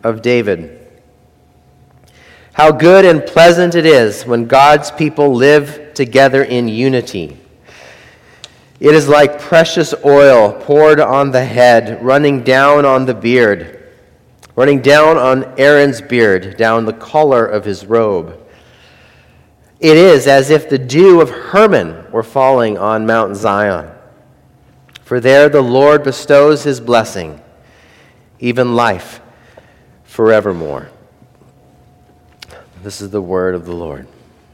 of David. How good and pleasant it is when God's people live together in unity. It is like precious oil poured on the head, running down on the beard, running down on Aaron's beard, down the collar of his robe. It is as if the dew of Hermon were falling on Mount Zion. For there the Lord bestows his blessing, even life forevermore. This is the word of the Lord.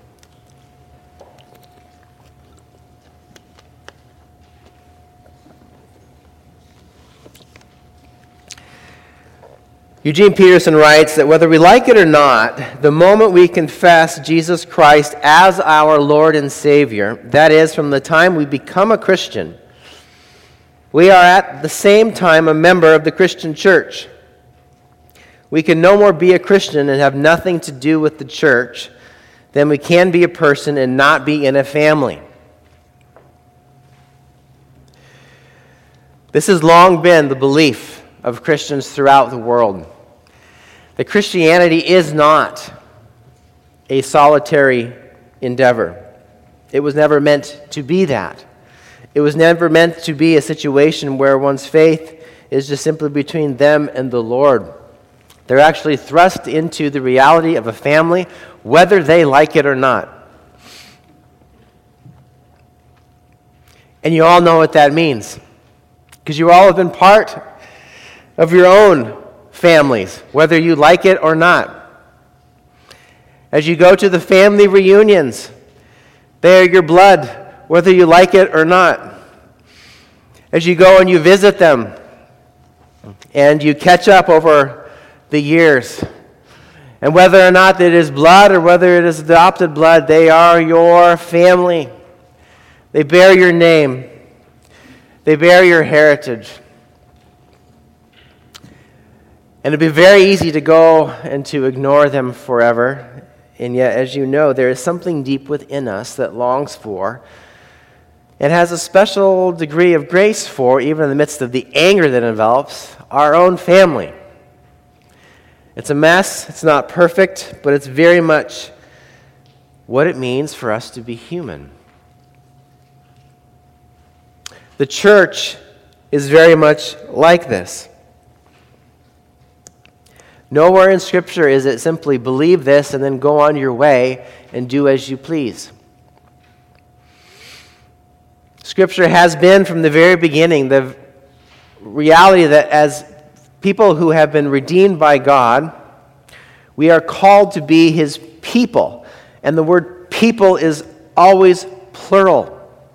Eugene Peterson writes that whether we like it or not, the moment we confess Jesus Christ as our Lord and Savior, that is, from the time we become a Christian, we are at the same time a member of the Christian church. We can no more be a Christian and have nothing to do with the church than we can be a person and not be in a family. This has long been the belief of Christians throughout the world, that Christianity is not a solitary endeavor. It was never meant to be that. It was never meant to be a situation where one's faith is just simply between them and the Lord. They're actually thrust into the reality of a family, whether they like it or not. And you all know what that means, because you all have been part of your own families, whether you like it or not. As you go to the family reunions, they are your blood, whether you like it or not. As you go and you visit them, and you catch up over the years, and whether or not it is blood or whether it is adopted blood, they are your family. They bear your name. They bear your heritage. And it'd be very easy to go and to ignore them forever. And yet, as you know, there is something deep within us that longs for and has a special degree of grace for, even in the midst of the anger that envelops, our own family. It's a mess, it's not perfect, but it's very much what it means for us to be human. The church is very much like this. Nowhere in Scripture is it simply believe this and then go on your way and do as you please. Scripture has been from the very beginning the reality that as people who have been redeemed by God, we are called to be His people. And the word people is always plural.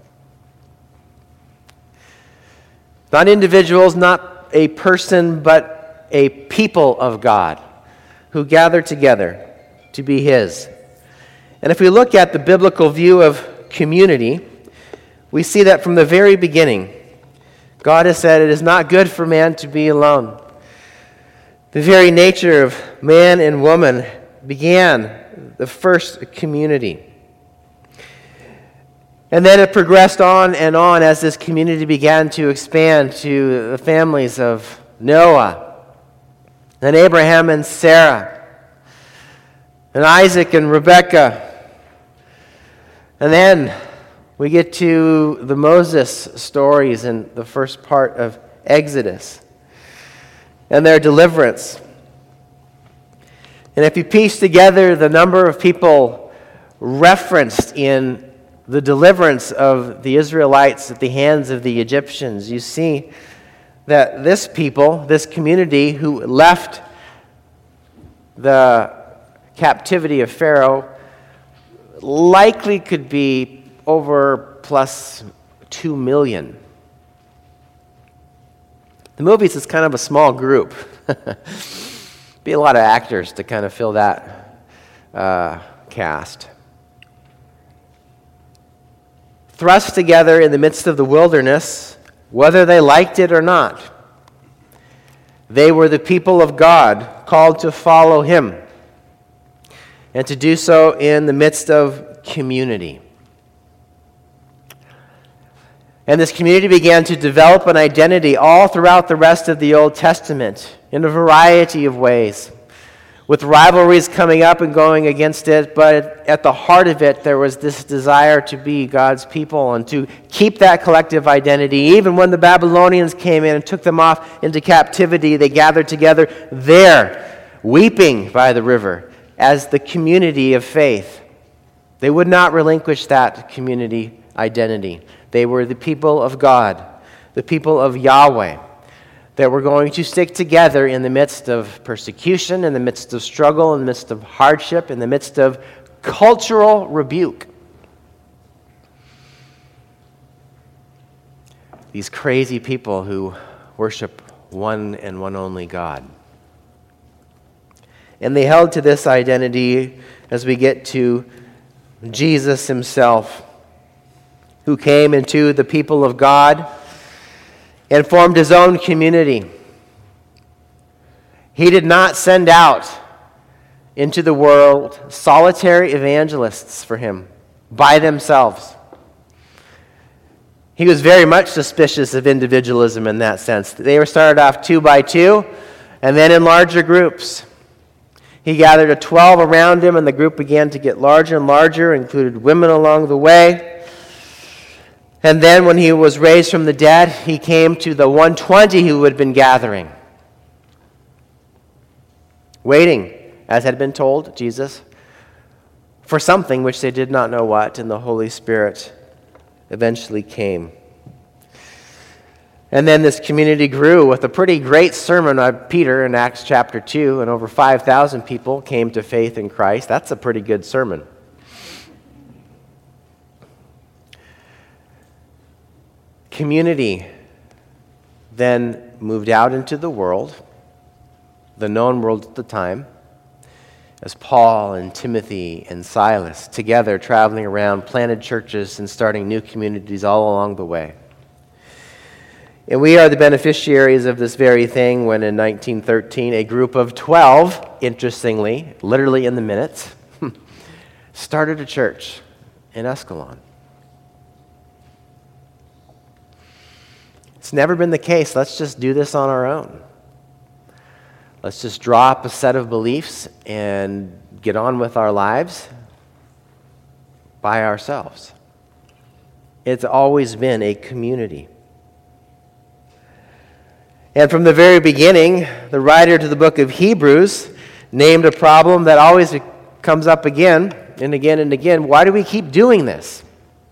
Not individuals, not a person, but a people of God who gather together to be His. And if we look at the biblical view of community, we see that from the very beginning, God has said it is not good for man to be alone. The very nature of man and woman began the first community. And then it progressed on and on as this community began to expand to the families of Noah, and Abraham and Sarah, and Isaac and Rebekah. And then we get to the Moses stories in the first part of Exodus and their deliverance. And if you piece together the number of people referenced in the deliverance of the Israelites at the hands of the Egyptians, you see that this people, this community who left the captivity of Pharaoh, likely could be over plus 2 million. The movies is kind of a small group. Be a lot of actors to kind of fill that cast. Thrust together in the midst of the wilderness, whether they liked it or not. They were the people of God, called to follow Him, and to do so in the midst of community. And this community began to develop an identity all throughout the rest of the Old Testament in a variety of ways, with rivalries coming up and going against it, but at the heart of it, there was this desire to be God's people and to keep that collective identity. Even when the Babylonians came in and took them off into captivity, they gathered together there, weeping by the river, as the community of faith. They would not relinquish that community identity. They were the people of God, the people of Yahweh, that were going to stick together in the midst of persecution, in the midst of struggle, in the midst of hardship, in the midst of cultural rebuke. These crazy people who worship one and one only God. And they held to this identity as we get to Jesus himself, who came into the people of God and formed his own community. He did not send out into the world solitary evangelists for him by themselves. He was very much suspicious of individualism in that sense. They were started off 2 by 2 and then in larger groups. He gathered a 12 around him, and the group began to get larger and larger, included women along the way. And then when he was raised from the dead, he came to the 120 who had been gathering, waiting, as had been told Jesus, for something which they did not know what, and the Holy Spirit eventually came. And then this community grew with a pretty great sermon on Peter in Acts chapter 2, and over 5,000 people came to faith in Christ. That's a pretty good sermon. Community then moved out into the world, the known world at the time, as Paul and Timothy and Silas together traveling around, planted churches and starting new communities all along the way. And we are the beneficiaries of this very thing when in 1913 a group of 12, interestingly, literally in the minutes, started a church in Escalon. It's never been the case. Let's just do this on our own. Let's just drop a set of beliefs and get on with our lives by ourselves. It's always been a community. And from the very beginning, the writer to the book of Hebrews named a problem that always comes up again and again and again. Why do we keep doing this?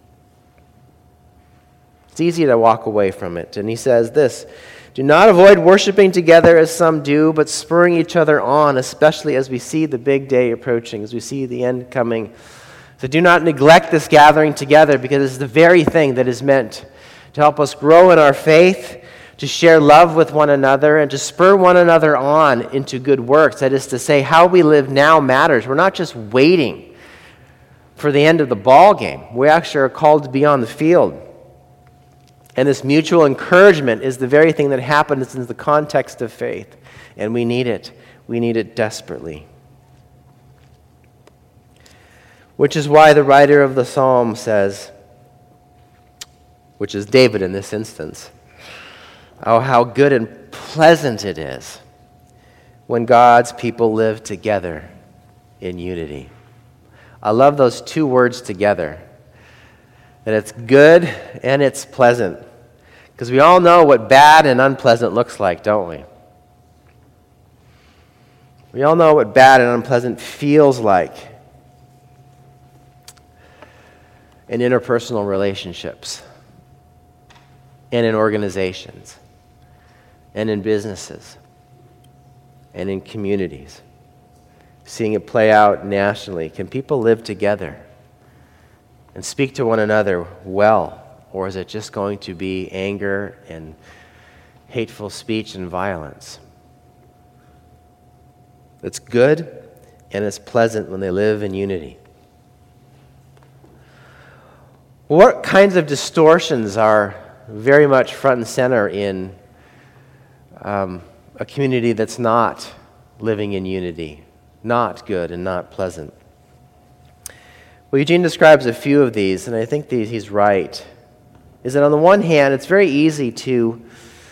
It's easy to walk away from it. And he says this, "Do not avoid worshiping together as some do, but spurring each other on, especially as we see the big day approaching, as we see the end coming. So do not neglect this gathering together, because it's the very thing that is meant to help us grow in our faith, to share love with one another, and to spur one another on into good works." That is to say, how we live now matters. We're not just waiting for the end of the ball game. We actually are called to be on the field. And this mutual encouragement is the very thing that happens in the context of faith. And we need it. We need it desperately. Which is why the writer of the psalm says, which is David in this instance, "Oh, how good and pleasant it is when God's people live together in unity." I love those two words together, that it's good and it's pleasant. Because we all know what bad and unpleasant looks like, don't we? We all know what bad and unpleasant feels like in interpersonal relationships and in organizations and in businesses and in communities. Seeing it play out nationally. Can people live together and speak to one another well? Or is it just going to be anger and hateful speech and violence? It's good and it's pleasant when they live in unity. What kinds of distortions are very much front and center in a community that's not living in unity, not good and not pleasant? Well, Eugene describes a few of these, and I think he's right. is that on the one hand, it's very easy to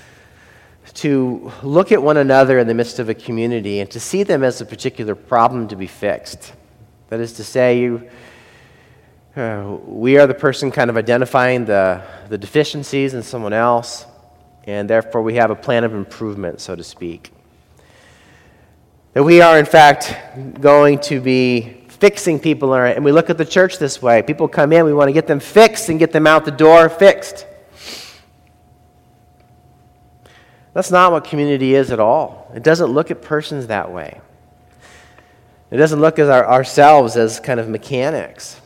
look at one another in the midst of a community and to see them as a particular problem to be fixed. That is to say, we are the person kind of identifying the deficiencies in someone else, and therefore we have a plan of improvement, so to speak. That we are, in fact, going to be fixing people, and we look at the church this way. People come in, we want to get them fixed and get them out the door fixed. That's not what community is at all. It doesn't look at persons that way. It doesn't look at ourselves as kind of mechanics.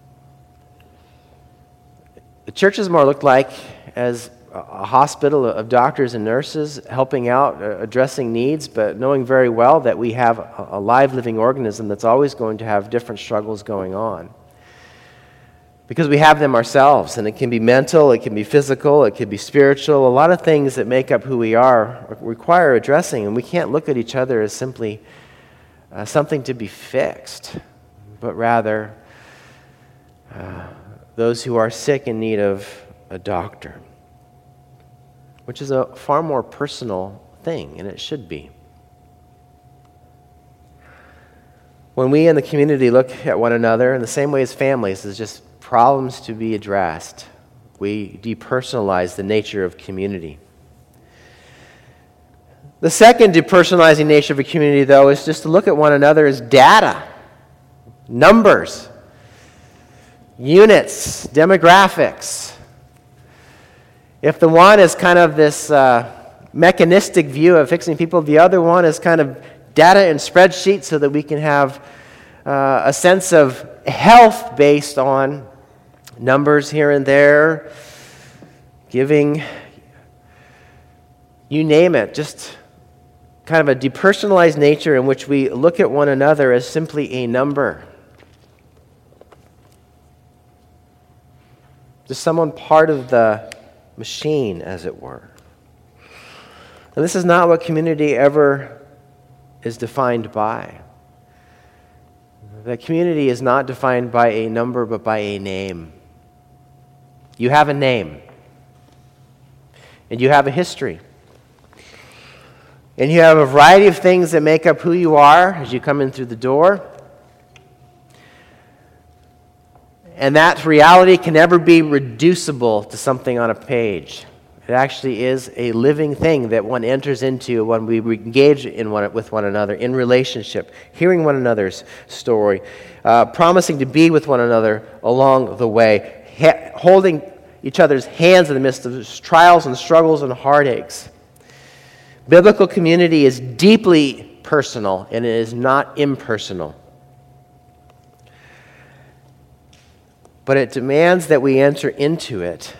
The church is more looked like as a hospital of doctors and nurses helping out, addressing needs, but knowing very well that we have a live, living organism that's always going to have different struggles going on. Because we have them ourselves, and it can be mental, it can be physical, it can be spiritual. A lot of things that make up who we are require addressing, and we can't look at each other as simply something to be fixed, but rather those who are sick in need of a doctor, which is a far more personal thing, and it should be. When we in the community look at one another in the same way as families, as just problems to be addressed, we depersonalize the nature of community. The second depersonalizing nature of a community, though, is just to look at one another as data, numbers, units, demographics. If the one is kind of this mechanistic view of fixing people, the other one is kind of data and spreadsheets so that we can have a sense of health based on numbers here and there, giving, you name it, just kind of a depersonalized nature in which we look at one another as simply a number. Just someone part of the machine, as it were. And this is not what community ever is defined by. The community is not defined by a number, but by a name. You have a name. And you have a history. And you have a variety of things that make up who you are as you come in through the door. And that reality can never be reducible to something on a page. It actually is a living thing that one enters into when we engage with one another in relationship, hearing one another's story, promising to be with one another along the way, holding each other's hands in the midst of trials and struggles and heartaches. Biblical community is deeply personal, and it is not impersonal. But it demands that we enter into it.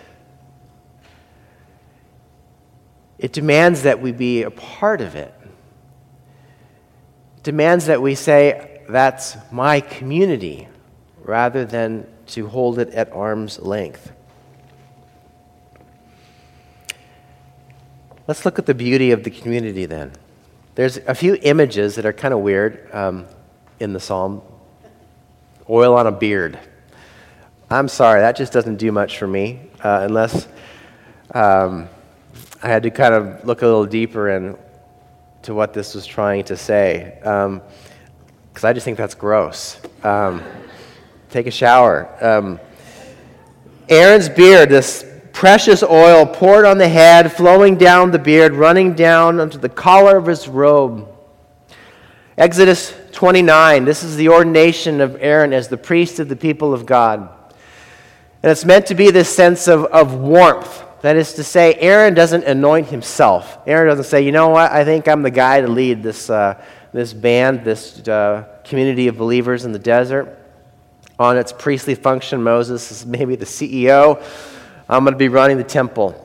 It demands that we be a part of it. It demands that we say, that's my community, rather than to hold it at arm's length. Let's look at the beauty of the community then. There's a few images that are kind of weird in the psalm. Oil on a beard. I'm sorry, that just doesn't do much for me unless I had to kind of look a little deeper into what this was trying to say, because I just think that's gross. Take a shower. Aaron's beard, this precious oil poured on the head, flowing down the beard, running down onto the collar of his robe. Exodus 29, this is the ordination of Aaron as the priest of the people of God. And it's meant to be this sense of warmth. That is to say, Aaron doesn't anoint himself. Aaron doesn't say, you know what, I think I'm the guy to lead this band, this community of believers in the desert. On its priestly function, Moses is maybe the CEO. I'm going to be running the temple.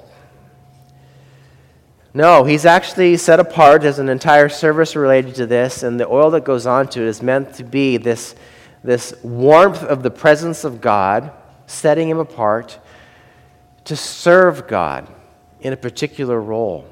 No, he's actually set apart as an entire service related to this, and the oil that goes onto it is meant to be this warmth of the presence of God, setting him apart to serve God in a particular role.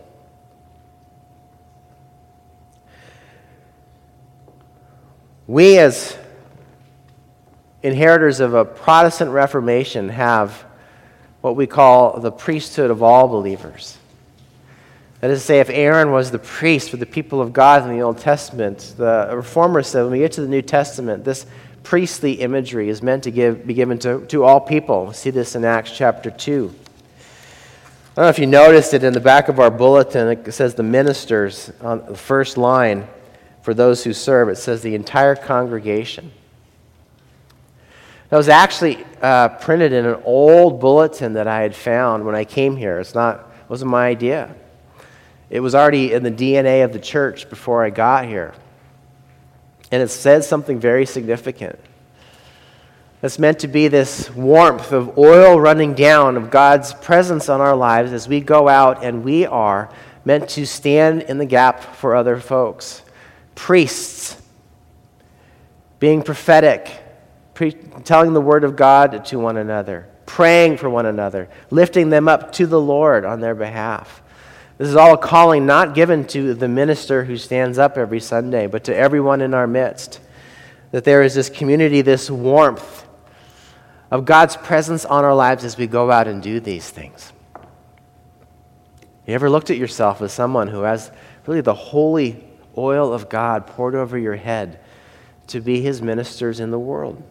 We, as inheritors of a Protestant Reformation, have what we call the priesthood of all believers. That is to say, if Aaron was the priest for the people of God in the Old Testament, the Reformers said when we get to the New Testament, this priestly imagery is meant to be given to all people. We see this in Acts chapter 2. I don't know if you noticed it in the back of our bulletin. It says the ministers on the first line for those who serve. It says the entire congregation. That was actually printed in an old bulletin that I had found when I came here. It wasn't my idea. It was already in the DNA of the church before I got here. And it says something very significant. It's meant to be this warmth of oil running down of God's presence on our lives as we go out, and we are meant to stand in the gap for other folks. Priests, being prophetic, telling the word of God to one another, praying for one another, lifting them up to the Lord on their behalf. This is all a calling not given to the minister who stands up every Sunday, but to everyone in our midst. That there is this community, this warmth of God's presence on our lives as we go out and do these things. You ever looked at yourself as someone who has really the holy oil of God poured over your head to be his ministers in the world?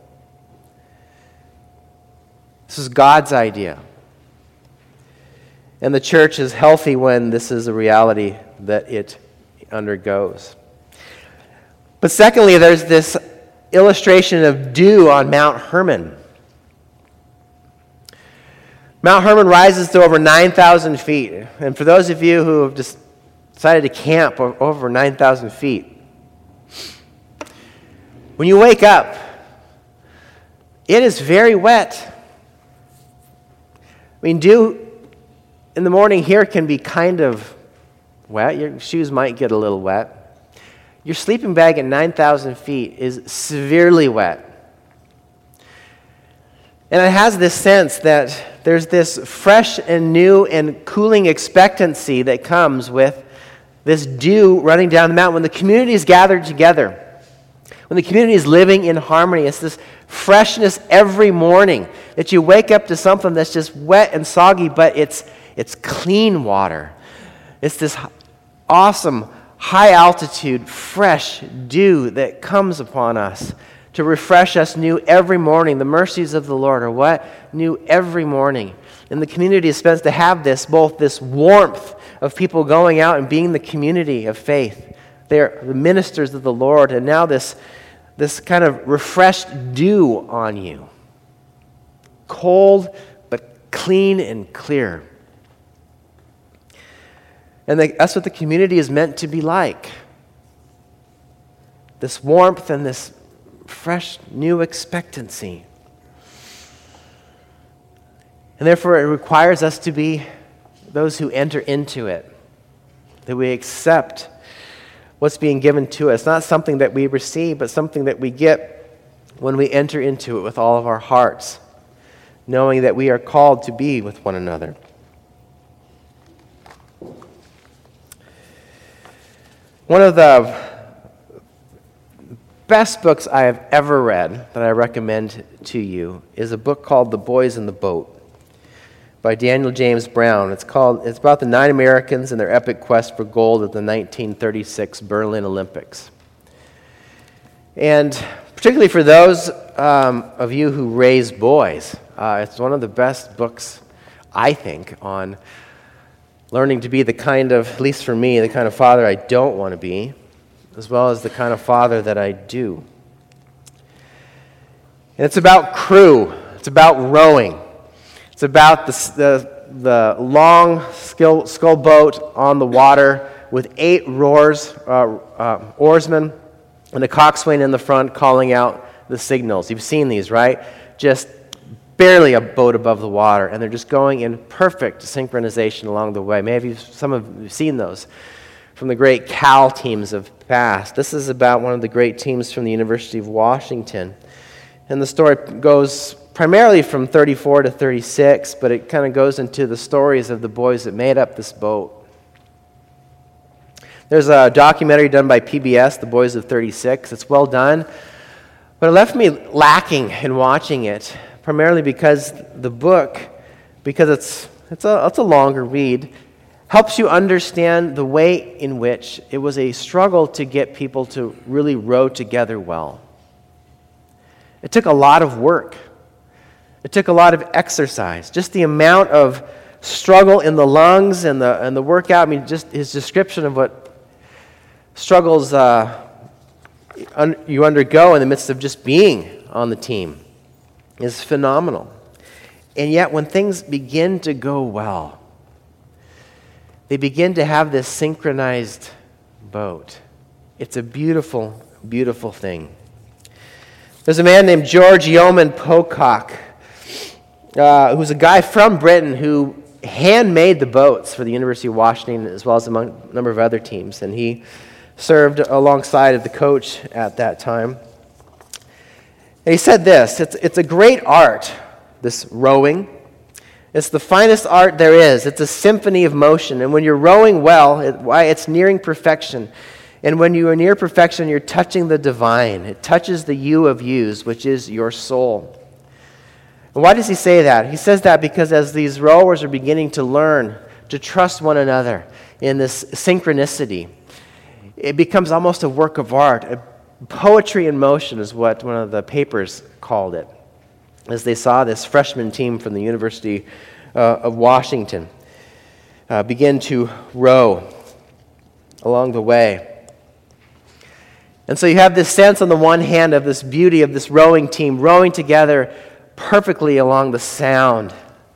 This is God's idea. And the church is healthy when this is a reality that it undergoes. But secondly, there's this illustration of dew on Mount Hermon. Mount Hermon rises to over 9,000 feet. And for those of you who have just decided to camp over 9,000 feet, when you wake up, it is very wet. I mean, dew in the morning here can be kind of wet. Your shoes might get a little wet. Your sleeping bag at 9,000 feet is severely wet. And it has this sense that there's this fresh and new and cooling expectancy that comes with this dew running down the mountain. When the community is gathered together, when the community is living in harmony, it's this freshness every morning that you wake up to something that's just wet and soggy, but it's clean water. It's this awesome, high-altitude, fresh dew that comes upon us to refresh us new every morning. The mercies of the Lord are what? New every morning. And the community is supposed to have this, both this warmth of people going out and being the community of faith. They're the ministers of the Lord, and now this kind of refreshed dew on you. Cold, but clean and clear. And that's what the community is meant to be like. This warmth and this fresh, new expectancy. And therefore, it requires us to be those who enter into it, that we accept what's being given to us. Not something that we receive, but something that we get when we enter into it with all of our hearts, knowing that we are called to be with one another. One of the best books I have ever read that I recommend to you is a book called The Boys in the Boat by Daniel James Brown. It's about the 9 Americans and their epic quest for gold at the 1936 Berlin Olympics. And particularly for those of you who raise boys, it's one of the best books, I think, on learning to be the kind of, at least for me, the kind of father I don't want to be, as well as the kind of father that I do. And it's about crew. It's about rowing. It's about the long scull boat on the water with 8 oarsmen, and a coxswain in the front calling out the signals. You've seen these, right? Just barely a boat above the water, and they're just going in perfect synchronization along the way. Maybe some of you have seen those from the great Cal teams of the past. This is about one of the great teams from the University of Washington. And the story goes primarily from 34 to 36, but it kind of goes into the stories of the boys that made up this boat. There's a documentary done by PBS, The Boys of 36. It's well done, but it left me lacking in watching it, primarily because the book because it's a longer read, helps you understand the way in which it was a struggle to get people to really row together well. It took a lot of work. It took a lot of exercise. Just the amount of struggle in the lungs and the workout. I mean, just his description of what struggles you undergo in the midst of just being on the team is phenomenal. And yet, when things begin to go well, they begin to have this synchronized boat. It's a beautiful, beautiful thing. There's a man named George Yeoman Pocock, who's a guy from Britain who handmade the boats for the University of Washington as well as a number of other teams. And he served alongside of the coach at that time. And he said this, it's a great art, this rowing. It's the finest art there is. It's a symphony of motion. And when you're rowing well, it's nearing perfection. And when you are near perfection, you're touching the divine. It touches the you of yous, which is your soul. And why does he say that? He says that because as these rowers are beginning to learn to trust one another in this synchronicity, it becomes almost a work of art. Poetry in motion is what one of the papers called it, as they saw this freshman team from the University of Washington begin to row along the way. And so you have this sense on the one hand of this beauty of this rowing team rowing together perfectly along the sound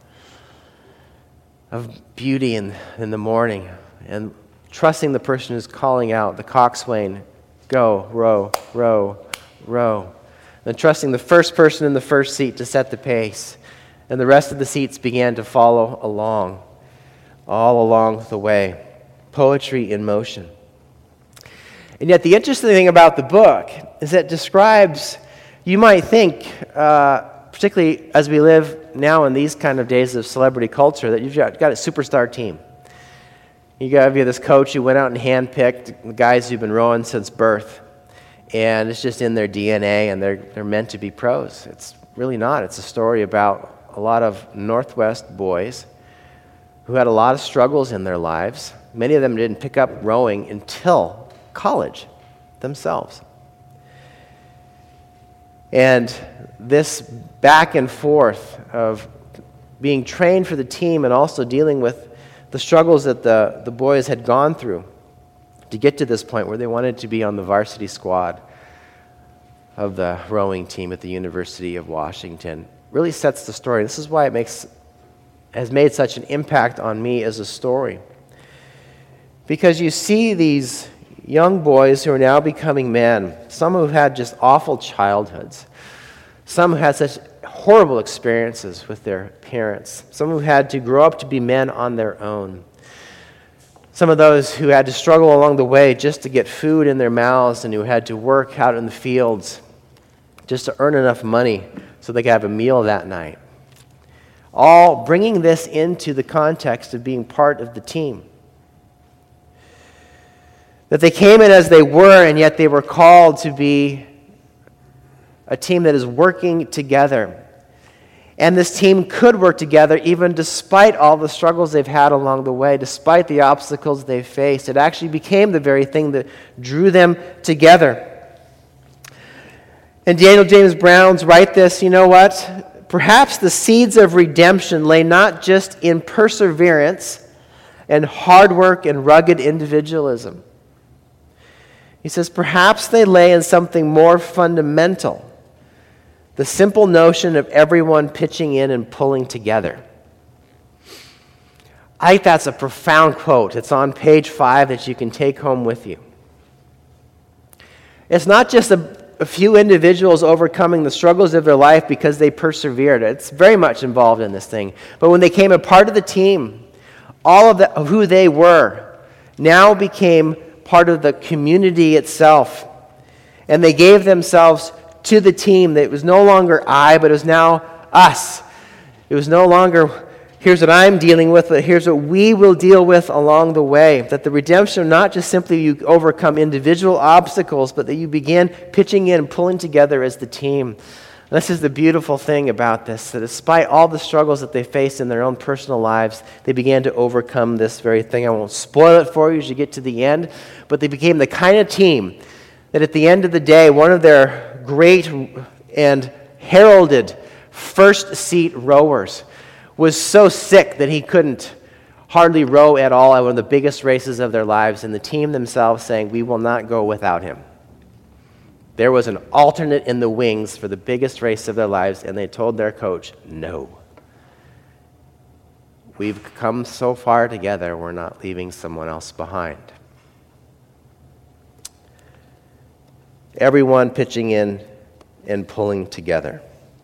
of beauty in the morning, and trusting the person who's calling out, the coxswain, go, row, row, row. And trusting the first person in the first seat to set the pace. And the rest of the seats began to follow along, all along the way. Poetry in motion. And yet the interesting thing about the book is that it describes, you might think, particularly as we live now in these kind of days of celebrity culture, that you've got a superstar team. You have this coach who went out and handpicked the guys who've been rowing since birth. And it's just in their DNA, and they're meant to be pros. It's really not. It's a story about a lot of Northwest boys who had a lot of struggles in their lives. Many of them didn't pick up rowing until college themselves. And this back and forth of being trained for the team and also dealing with the struggles that the boys had gone through to get to this point where they wanted to be on the varsity squad of the rowing team at the University of Washington really sets the story. This is why it has made such an impact on me as a story. Because you see these young boys who are now becoming men, some who had just awful childhoods, some who had such horrible experiences with their parents, some who had to grow up to be men on their own, some of those who had to struggle along the way just to get food in their mouths and who had to work out in the fields just to earn enough money so they could have a meal that night. All bringing this into the context of being part of the team. That they came in as they were, and yet they were called to be a team that is working together. And this team could work together even despite all the struggles they've had along the way, despite the obstacles they faced. It actually became the very thing that drew them together. And Daniel James Brown's write this, you know what? Perhaps the seeds of redemption lay not just in perseverance and hard work and rugged individualism. He says, perhaps they lay in something more fundamental, the simple notion of everyone pitching in and pulling together. I think that's a profound quote. It's on page 5 that you can take home with you. It's not just a few individuals overcoming the struggles of their life because they persevered. It's very much involved in this thing. But when they became a part of the team, all of who they were now became part of the community itself. And they gave themselves to the team. That it was no longer I, but it was now us. It was no longer, here's what I'm dealing with, but here's what we will deal with along the way. That the redemption, not just simply you overcome individual obstacles, but that you begin pitching in and pulling together as the team. This is the beautiful thing about this, that despite all the struggles that they faced in their own personal lives, they began to overcome this very thing. I won't spoil it for you as you get to the end, but they became the kind of team that at the end of the day, one of their great and heralded first seat rowers was so sick that he couldn't hardly row at all at one of the biggest races of their lives, and the team themselves saying, "We will not go without him." There was an alternate in the wings for the biggest race of their lives, and they told their coach, "No. We've come so far together, we're not leaving someone else behind." Everyone pitching in and pulling together.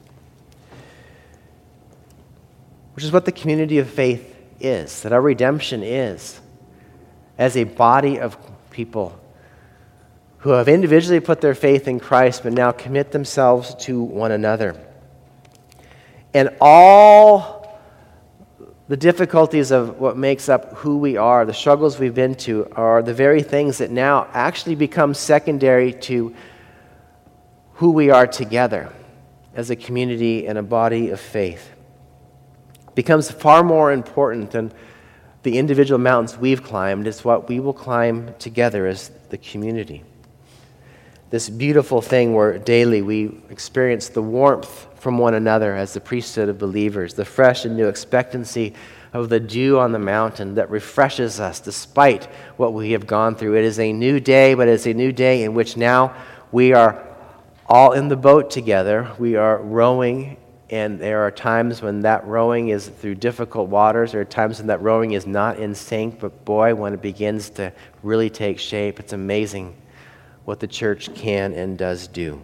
Which is what the community of faith is, that our redemption is, as a body of people who have individually put their faith in Christ, but now commit themselves to one another. And all the difficulties of what makes up who we are, the struggles we've been to, are the very things that now actually become secondary to who we are together as a community and a body of faith. It becomes far more important than the individual mountains we've climbed. It's what we will climb together as the community. This beautiful thing where daily we experience the warmth from one another as the priesthood of believers, the fresh and new expectancy of the dew on the mountain that refreshes us despite what we have gone through. It is a new day, but it's a new day in which now we are all in the boat together. We are rowing, and there are times when that rowing is through difficult waters. There are times when that rowing is not in sync, but boy, when it begins to really take shape, it's amazing what the church can and does do.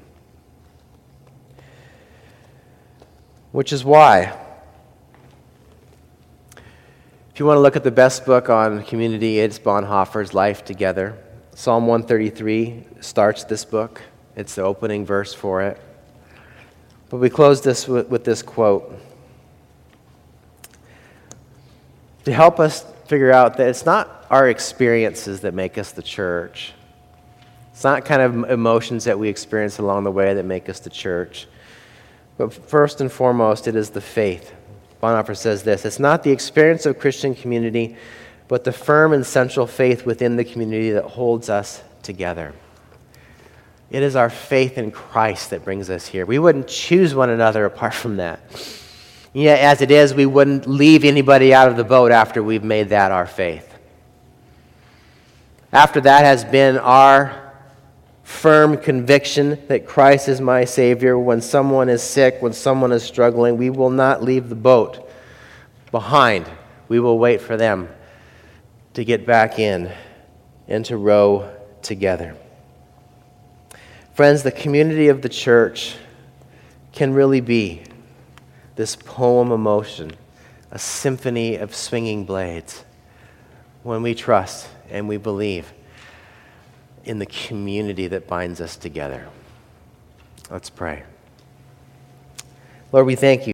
Which is why, if you want to look at the best book on community, it's Bonhoeffer's Life Together. Psalm 133 starts this book. It's the opening verse for it. But we close this with this quote to help us figure out that it's not our experiences that make us the church. It's not kind of emotions that we experience along the way that make us the church. But first and foremost, it is the faith. Bonhoeffer says this: "It's not the experience of Christian community, but the firm and central faith within the community that holds us together." It is our faith in Christ that brings us here. We wouldn't choose one another apart from that. Yet, as it is, we wouldn't leave anybody out of the boat after we've made that our faith. After that has been our firm conviction that Christ is my Savior, when someone is sick, when someone is struggling, we will not leave the boat behind. We will wait for them to get back in and to row together. Friends, the community of the church can really be this poem of motion, a symphony of swinging blades, when we trust and we believe in the community that binds us together. Let's pray. Lord, we thank you